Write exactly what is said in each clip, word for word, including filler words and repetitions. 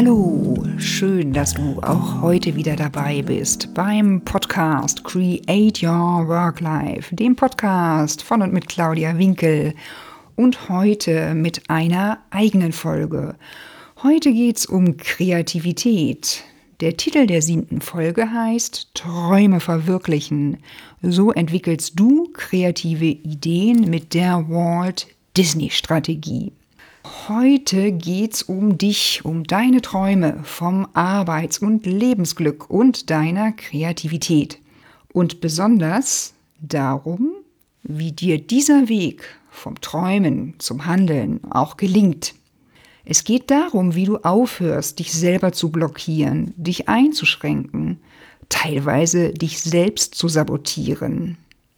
Hallo, schön, dass du auch heute wieder dabei bist beim Podcast Create Your Work Life, dem Podcast von und mit Claudia Winkel und heute mit einer eigenen Folge. Heute geht's um Kreativität. Der Titel der siebten Folge heißt Träume verwirklichen. So entwickelst du kreative Ideen mit der Walt Disney Strategie. Heute geht's um dich, um deine Träume vom Arbeits- und Lebensglück und deiner Kreativität. Und besonders darum, wie dir dieser Weg vom Träumen zum Handeln auch gelingt. Es geht darum, wie du aufhörst, dich selber zu blockieren, dich einzuschränken, teilweise dich selbst zu sabotieren.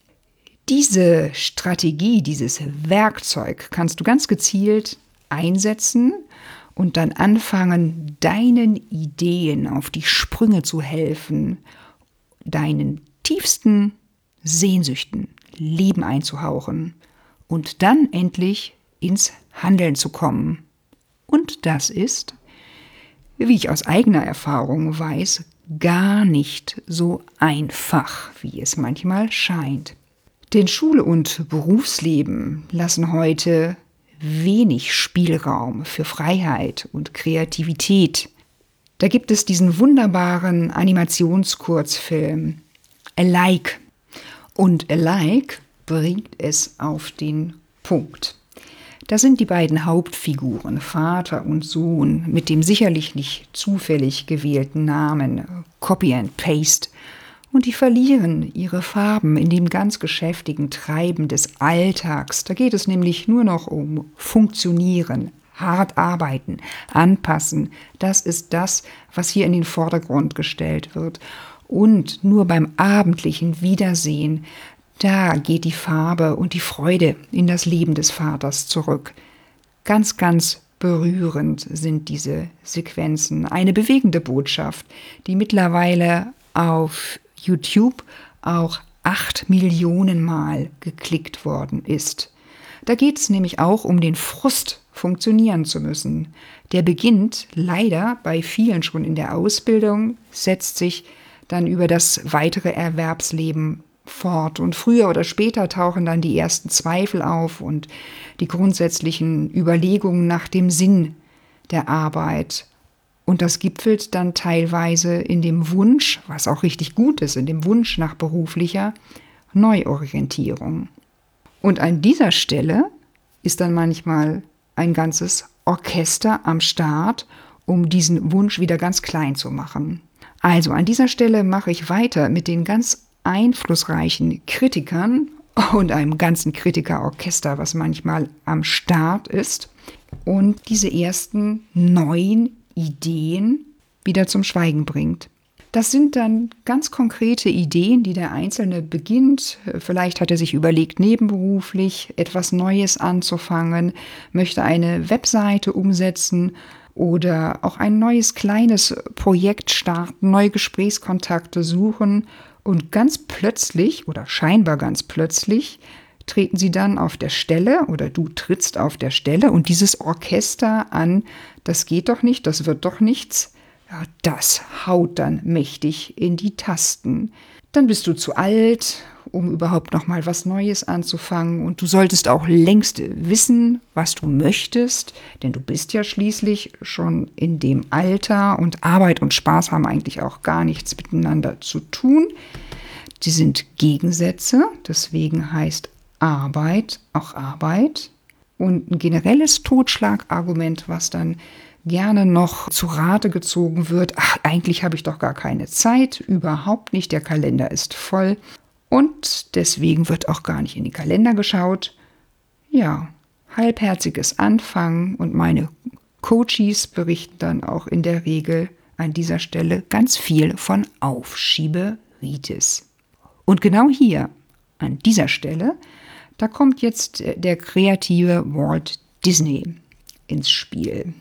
Diese Strategie, dieses Werkzeug kannst du ganz gezielt einsetzen und dann anfangen, deinen Ideen auf die Sprünge zu helfen, deinen tiefsten Sehnsüchten Leben einzuhauchen und dann endlich ins Handeln zu kommen. Und das ist, wie ich aus eigener Erfahrung weiß, gar nicht so einfach, wie es manchmal scheint. Denn Schule und Berufsleben lassen heute wenig Spielraum für Freiheit und Kreativität. Da gibt es diesen wunderbaren Animationskurzfilm Alike. Und Alike bringt es auf den Punkt. Da sind die beiden Hauptfiguren, Vater und Sohn, mit dem sicherlich nicht zufällig gewählten Namen Copy and Paste. Und die verlieren ihre Farben in dem ganz geschäftigen Treiben des Alltags. Da geht es nämlich nur noch um Funktionieren, hart arbeiten, anpassen. Das ist das, was hier in den Vordergrund gestellt wird. Und nur beim abendlichen Wiedersehen, da geht die Farbe und die Freude in das Leben des Vaters zurück. Ganz, ganz berührend sind diese Sequenzen. Eine bewegende Botschaft, die mittlerweile auf YouTube auch acht Millionen Mal geklickt worden ist. Da geht es nämlich auch um den Frust, funktionieren zu müssen. Der beginnt leider bei vielen schon in der Ausbildung, setzt sich dann über das weitere Erwerbsleben fort. Und früher oder später tauchen dann die ersten Zweifel auf und die grundsätzlichen Überlegungen nach dem Sinn der Arbeit. Und das gipfelt dann teilweise in dem Wunsch, was auch richtig gut ist, in dem Wunsch nach beruflicher Neuorientierung. Und an dieser Stelle ist dann manchmal ein ganzes Orchester am Start, um diesen Wunsch wieder ganz klein zu machen. Also an dieser Stelle mache ich weiter mit den ganz einflussreichen Kritikern und einem ganzen Kritikerorchester, was manchmal am Start ist, und diese ersten neuen Ideen wieder zum Schweigen bringt. Das sind dann ganz konkrete Ideen, die der Einzelne beginnt. Vielleicht hat er sich überlegt, nebenberuflich etwas Neues anzufangen, möchte eine Webseite umsetzen oder auch ein neues kleines Projekt starten, neue Gesprächskontakte suchen. Und ganz plötzlich oder scheinbar ganz plötzlich treten sie dann auf der Stelle oder du trittst auf der Stelle und dieses Orchester an, das geht doch nicht, das wird doch nichts, ja, das haut dann mächtig in die Tasten. Dann bist du zu alt, um überhaupt noch mal was Neues anzufangen, und du solltest auch längst wissen, was du möchtest, denn du bist ja schließlich schon in dem Alter und Arbeit und Spaß haben eigentlich auch gar nichts miteinander zu tun. Die sind Gegensätze, deswegen heißt Arbeit auch Arbeit. Und ein generelles Totschlagargument, was dann gerne noch zu Rate gezogen wird: Ach, eigentlich habe ich doch gar keine Zeit, überhaupt nicht, der Kalender ist voll. Und deswegen wird auch gar nicht in den Kalender geschaut. Ja, halbherziges Anfangen, und meine Coaches berichten dann auch in der Regel an dieser Stelle ganz viel von Aufschieberitis. Und genau hier, an dieser Stelle, da kommt jetzt der kreative Walt Disney ins Spiel.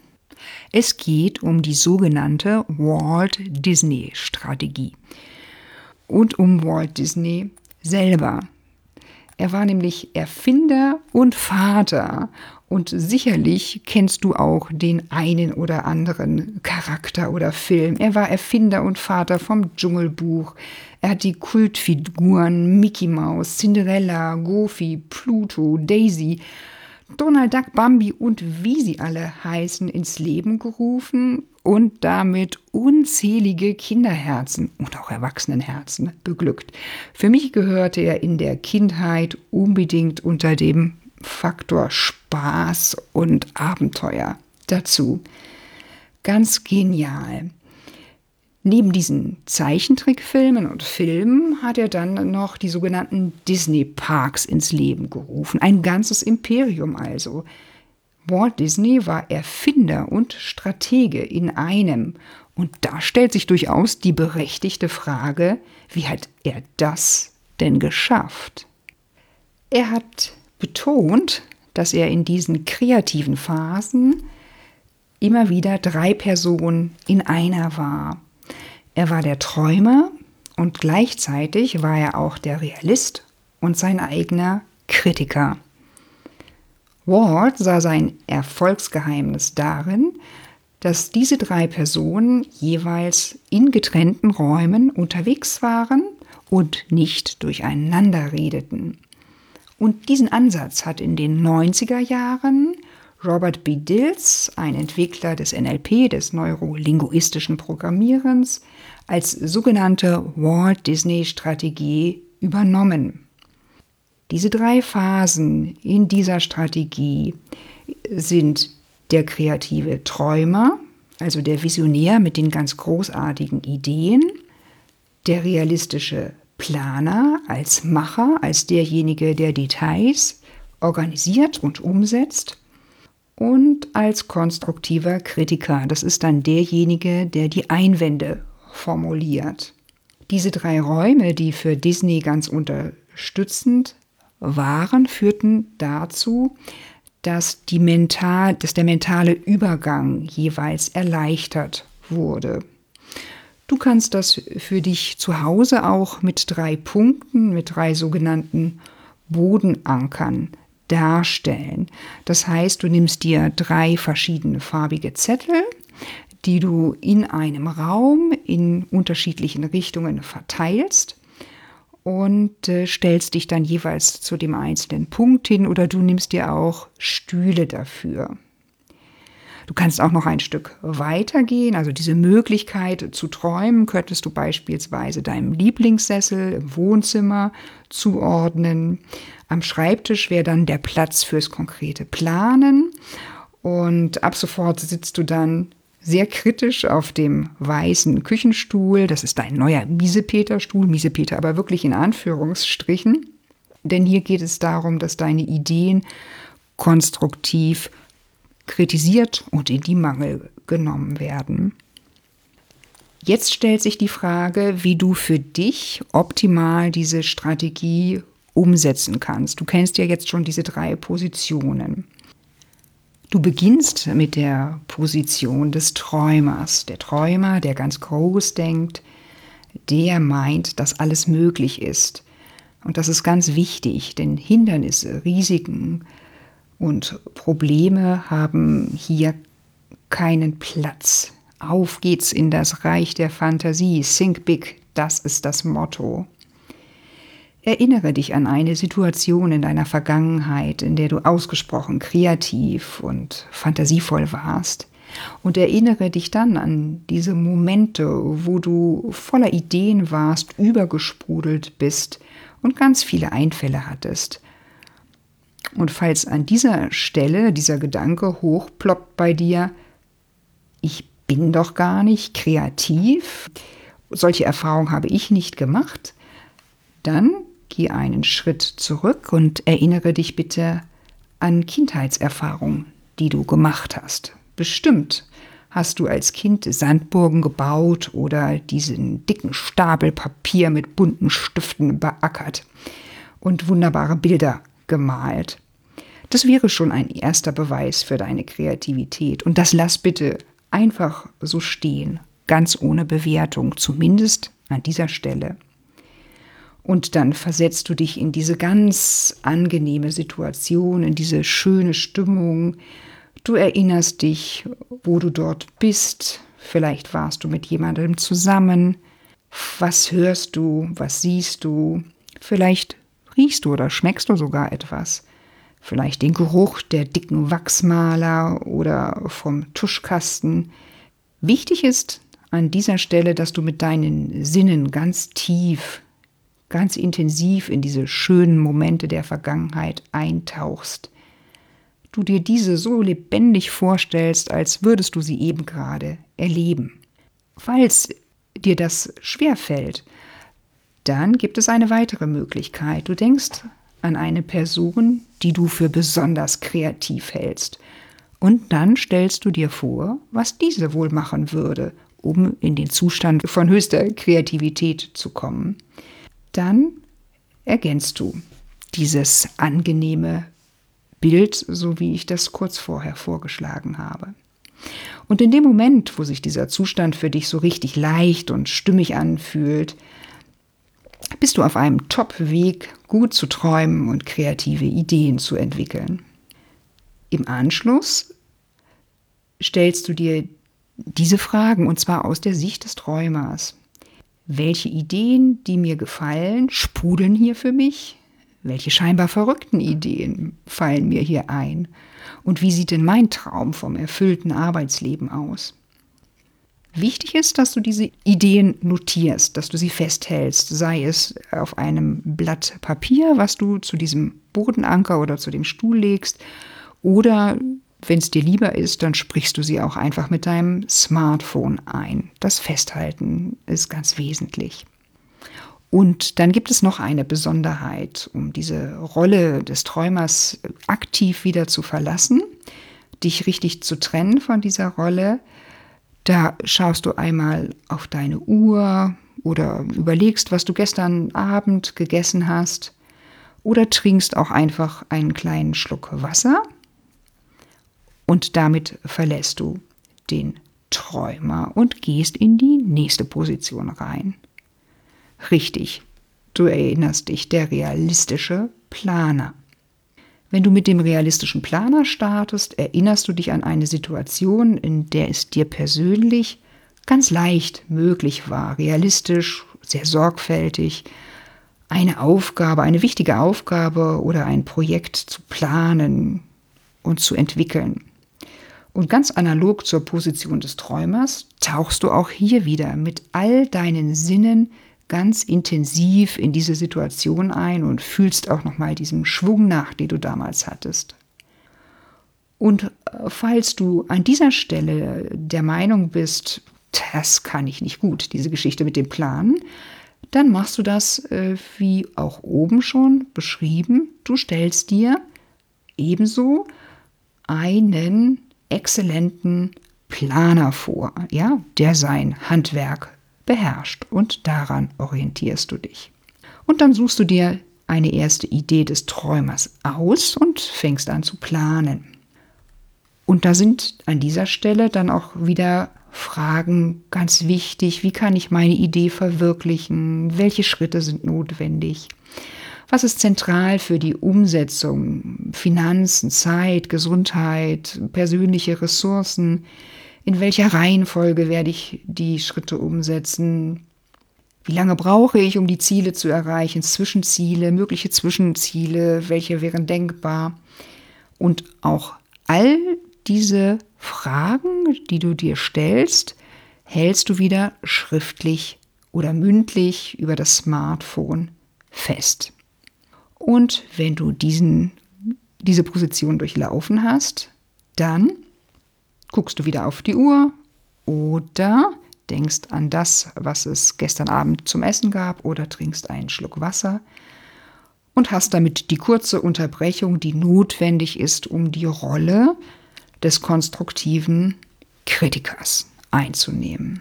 Es geht um die sogenannte Walt Disney Strategie und um Walt Disney selber. Er war nämlich Erfinder und Vater. Und sicherlich kennst du auch den einen oder anderen Charakter oder Film. Er war Erfinder und Vater vom Dschungelbuch. Er hat die Kultfiguren Mickey Mouse, Cinderella, Goofy, Pluto, Daisy, Donald Duck, Bambi und wie sie alle heißen ins Leben gerufen und damit unzählige Kinderherzen und auch Erwachsenenherzen beglückt. Für mich gehörte er in der Kindheit unbedingt unter dem Faktor Spaß und Abenteuer dazu. Ganz genial. Neben diesen Zeichentrickfilmen und Filmen hat er dann noch die sogenannten Disney-Parks ins Leben gerufen. Ein ganzes Imperium also. Walt Disney war Erfinder und Stratege in einem. Und da stellt sich durchaus die berechtigte Frage, wie hat er das denn geschafft? Er hat betont, dass er in diesen kreativen Phasen immer wieder drei Personen in einer war. Er war der Träumer und gleichzeitig war er auch der Realist und sein eigener Kritiker. Walt sah sein Erfolgsgeheimnis darin, dass diese drei Personen jeweils in getrennten Räumen unterwegs waren und nicht durcheinander redeten. Und diesen Ansatz hat in den neunziger Jahren Robert B. Dills, ein Entwickler des N L P, des neurolinguistischen Programmierens, als sogenannte Walt Disney-Strategie übernommen. Diese drei Phasen in dieser Strategie sind der kreative Träumer, also der Visionär mit den ganz großartigen Ideen, der realistische Planer als Macher, als derjenige, der Details organisiert und umsetzt, und als konstruktiver Kritiker. Das ist dann derjenige, der die Einwände formuliert. Diese drei Räume, die für Disney ganz unterstützend waren, führten dazu, dass, die mental, dass der mentale Übergang jeweils erleichtert wurde. Du kannst das für dich zu Hause auch mit drei Punkten, mit drei sogenannten Bodenankern darstellen. Das heißt, du nimmst dir drei verschiedene farbige Zettel, die du in einem Raum in unterschiedlichen Richtungen verteilst und äh, stellst dich dann jeweils zu dem einzelnen Punkt hin oder du nimmst dir auch Stühle dafür. Du kannst auch noch ein Stück weitergehen, also diese Möglichkeit zu träumen, könntest du beispielsweise deinem Lieblingssessel im Wohnzimmer zuordnen. Am Schreibtisch wäre dann der Platz fürs konkrete Planen und ab sofort sitzt du dann sehr kritisch auf dem weißen Küchenstuhl. Das ist dein neuer Miesepeter-Stuhl, Miesepeter aber wirklich in Anführungsstrichen, denn hier geht es darum, dass deine Ideen konstruktiv kritisiert und in die Mangel genommen werden. Jetzt stellt sich die Frage, wie du für dich optimal diese Strategie umsetzen kannst. Du kennst ja jetzt schon diese drei Positionen. Du beginnst mit der Position des Träumers. Der Träumer, der ganz groß denkt, der meint, dass alles möglich ist. Und das ist ganz wichtig, denn Hindernisse, Risiken und Probleme haben hier keinen Platz. Auf geht's in das Reich der Fantasie. Think big, das ist das Motto. Erinnere dich an eine Situation in deiner Vergangenheit, in der du ausgesprochen kreativ und fantasievoll warst. Und erinnere dich dann an diese Momente, wo du voller Ideen warst, übergesprudelt bist und ganz viele Einfälle hattest. Und falls an dieser Stelle dieser Gedanke hochploppt bei dir, ich bin doch gar nicht kreativ, solche Erfahrungen habe ich nicht gemacht, dann geh einen Schritt zurück und erinnere dich bitte an Kindheitserfahrungen, die du gemacht hast. Bestimmt hast du als Kind Sandburgen gebaut oder diesen dicken Stapel Papier mit bunten Stiften beackert und wunderbare Bilder gemalt. Das wäre schon ein erster Beweis für deine Kreativität. Und das lass bitte einfach so stehen, ganz ohne Bewertung, zumindest an dieser Stelle. Und dann versetzt du dich in diese ganz angenehme Situation, in diese schöne Stimmung. Du erinnerst dich, wo du dort bist. Vielleicht warst du mit jemandem zusammen. Was hörst du? Was siehst du? Vielleicht riechst du oder schmeckst du sogar etwas. Vielleicht den Geruch der dicken Wachsmaler oder vom Tuschkasten. Wichtig ist an dieser Stelle, dass du mit deinen Sinnen ganz tief, ganz intensiv in diese schönen Momente der Vergangenheit eintauchst. Du dir diese so lebendig vorstellst, als würdest du sie eben gerade erleben. Falls dir das schwerfällt, dann gibt es eine weitere Möglichkeit. Du denkst an eine Person, die du für besonders kreativ hältst. Und dann stellst du dir vor, was diese wohl machen würde, um in den Zustand von höchster Kreativität zu kommen. Dann ergänzt du dieses angenehme Bild, so wie ich das kurz vorher vorgeschlagen habe. Und in dem Moment, wo sich dieser Zustand für dich so richtig leicht und stimmig anfühlt, bist du auf einem Top-Weg, gut zu träumen und kreative Ideen zu entwickeln. Im Anschluss stellst du dir diese Fragen, und zwar aus der Sicht des Träumers. Welche Ideen, die mir gefallen, sprudeln hier für mich? Welche scheinbar verrückten Ideen fallen mir hier ein? Und wie sieht denn mein Traum vom erfüllten Arbeitsleben aus? Wichtig ist, dass du diese Ideen notierst, dass du sie festhältst, sei es auf einem Blatt Papier, was du zu diesem Bodenanker oder zu dem Stuhl legst, oder wenn es dir lieber ist, dann sprichst du sie auch einfach mit deinem Smartphone ein. Das Festhalten ist ganz wesentlich. Und dann gibt es noch eine Besonderheit, um diese Rolle des Träumers aktiv wieder zu verlassen, dich richtig zu trennen von dieser Rolle. Da schaust du einmal auf deine Uhr oder überlegst, was du gestern Abend gegessen hast, oder trinkst auch einfach einen kleinen Schluck Wasser. Und damit verlässt du den Träumer und gehst in die nächste Position rein. Richtig, du erinnerst dich, der realistische Planer. Wenn du mit dem realistischen Planer startest, erinnerst du dich an eine Situation, in der es dir persönlich ganz leicht möglich war, realistisch, sehr sorgfältig, eine Aufgabe, eine wichtige Aufgabe oder ein Projekt zu planen und zu entwickeln. Und ganz analog zur Position des Träumers tauchst du auch hier wieder mit all deinen Sinnen ganz intensiv in diese Situation ein und fühlst auch nochmal diesem Schwung nach, den du damals hattest. Und falls du an dieser Stelle der Meinung bist, das kann ich nicht gut, diese Geschichte mit dem Plan, dann machst du das, äh, wie auch oben schon beschrieben. Du stellst dir ebenso einen exzellenten Planer vor, ja, der sein Handwerk beherrscht, und daran orientierst du dich. Und dann suchst du dir eine erste Idee des Träumers aus und fängst an zu planen. Und da sind an dieser Stelle dann auch wieder Fragen ganz wichtig. Wie kann ich meine Idee verwirklichen? Welche Schritte sind notwendig? Was ist zentral für die Umsetzung? Finanzen, Zeit, Gesundheit, persönliche Ressourcen? In welcher Reihenfolge werde ich die Schritte umsetzen? Wie lange brauche ich, um die Ziele zu erreichen? Zwischenziele, mögliche Zwischenziele, welche wären denkbar? Und auch all diese Fragen, die du dir stellst, hältst du wieder schriftlich oder mündlich über das Smartphone fest. Und wenn du diesen, diese Position durchlaufen hast, dann guckst du wieder auf die Uhr oder denkst an das, was es gestern Abend zum Essen gab, oder trinkst einen Schluck Wasser und hast damit die kurze Unterbrechung, die notwendig ist, um die Rolle des konstruktiven Kritikers einzunehmen.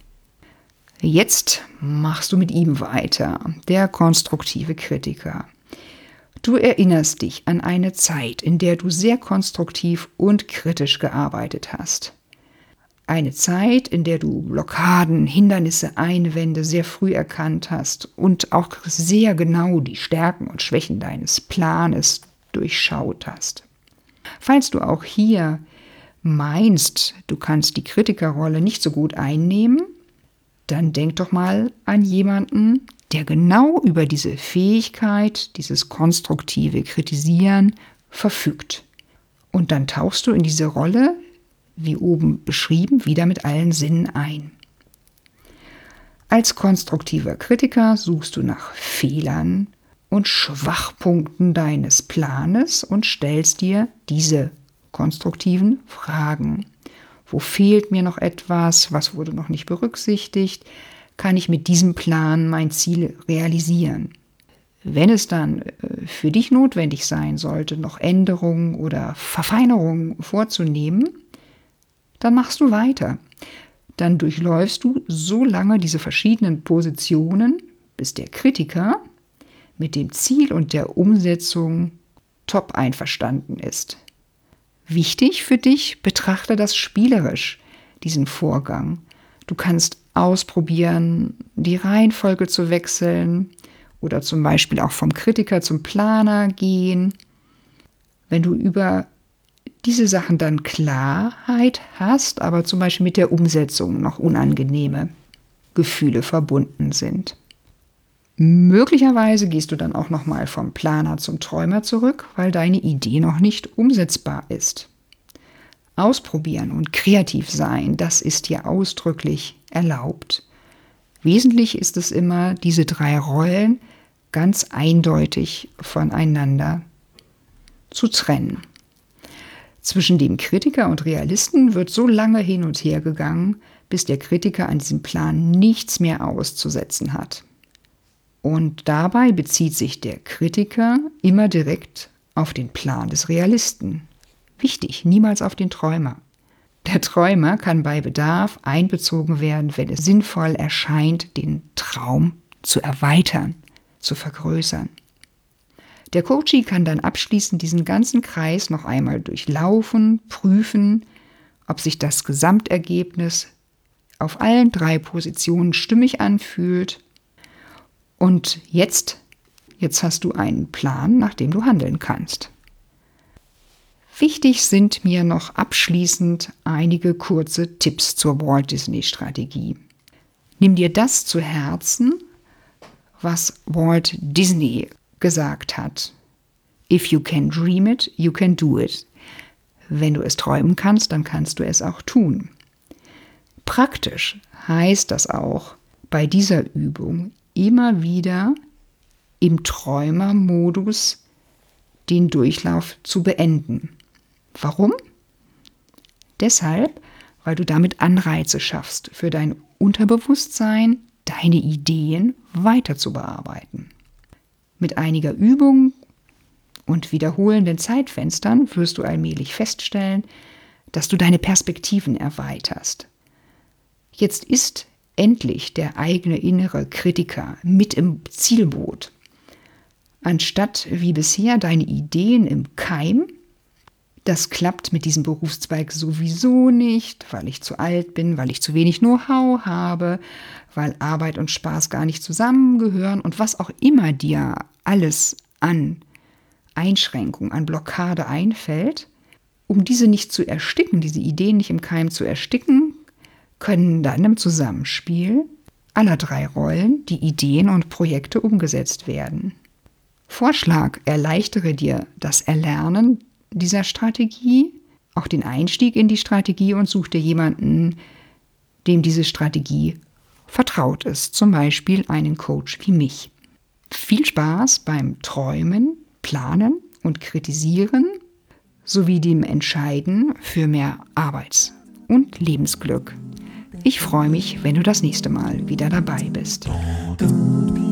Jetzt machst du mit ihm weiter, der konstruktive Kritiker. Du erinnerst dich an eine Zeit, in der du sehr konstruktiv und kritisch gearbeitet hast. Eine Zeit, in der du Blockaden, Hindernisse, Einwände sehr früh erkannt hast und auch sehr genau die Stärken und Schwächen deines Planes durchschaut hast. Falls du auch hier meinst, du kannst die Kritikerrolle nicht so gut einnehmen, dann denk doch mal an jemanden, der genau über diese Fähigkeit, dieses konstruktive Kritisieren verfügt. Und dann tauchst du in diese Rolle, wie oben beschrieben, wieder mit allen Sinnen ein. Als konstruktiver Kritiker suchst du nach Fehlern und Schwachpunkten deines Planes und stellst dir diese konstruktiven Fragen. Wo fehlt mir noch etwas? Was wurde noch nicht berücksichtigt? Kann ich mit diesem Plan mein Ziel realisieren? Wenn es dann für dich notwendig sein sollte, noch Änderungen oder Verfeinerungen vorzunehmen, dann machst du weiter. Dann durchläufst du so lange diese verschiedenen Positionen, bis der Kritiker mit dem Ziel und der Umsetzung top einverstanden ist. Wichtig für dich, betrachte das spielerisch, diesen Vorgang. Du kannst ausprobieren, die Reihenfolge zu wechseln oder zum Beispiel auch vom Kritiker zum Planer gehen. Wenn du über diese Sachen dann Klarheit hast, aber zum Beispiel mit der Umsetzung noch unangenehme Gefühle verbunden sind. Möglicherweise gehst du dann auch noch mal vom Planer zum Träumer zurück, weil deine Idee noch nicht umsetzbar ist. Ausprobieren und kreativ sein, das ist dir ausdrücklich erlaubt. Wesentlich ist es immer, diese drei Rollen ganz eindeutig voneinander zu trennen. Zwischen dem Kritiker und Realisten wird so lange hin und her gegangen, bis der Kritiker an diesem Plan nichts mehr auszusetzen hat. Und dabei bezieht sich der Kritiker immer direkt auf den Plan des Realisten. Wichtig, niemals auf den Träumer. Der Träumer kann bei Bedarf einbezogen werden, wenn es sinnvoll erscheint, den Traum zu erweitern, zu vergrößern. Der Coachee kann dann abschließend diesen ganzen Kreis noch einmal durchlaufen, prüfen, ob sich das Gesamtergebnis auf allen drei Positionen stimmig anfühlt. Und jetzt, jetzt hast du einen Plan, nach dem du handeln kannst. Wichtig sind mir noch abschließend einige kurze Tipps zur Walt Disney Strategie. Nimm dir das zu Herzen, was Walt Disney gesagt hat. If you can dream it, you can do it. Wenn du es träumen kannst, dann kannst du es auch tun. Praktisch heißt das auch, bei dieser Übung immer wieder im Träumermodus den Durchlauf zu beenden. Warum? Deshalb, weil du damit Anreize schaffst, für dein Unterbewusstsein deine Ideen weiter zu bearbeiten. Mit einiger Übung und wiederholenden Zeitfenstern wirst du allmählich feststellen, dass du deine Perspektiven erweiterst. Jetzt ist endlich der eigene innere Kritiker mit im Zielboot. Anstatt wie bisher deine Ideen im Keim, das klappt mit diesem Berufszweig sowieso nicht, weil ich zu alt bin, weil ich zu wenig Know-how habe, weil Arbeit und Spaß gar nicht zusammengehören und was auch immer dir alles an Einschränkung, an Blockade einfällt, um diese nicht zu ersticken, diese Ideen nicht im Keim zu ersticken, können dann im Zusammenspiel aller drei Rollen die Ideen und Projekte umgesetzt werden. Vorschlag: Erleichtere dir das Erlernen dieser Strategie, auch den Einstieg in die Strategie und such dir jemanden, dem diese Strategie vertraut ist, zum Beispiel einen Coach wie mich. Viel Spaß beim Träumen, Planen und Kritisieren sowie dem Entscheiden für mehr Arbeits- und Lebensglück. Ich freue mich, wenn du das nächste Mal wieder dabei bist.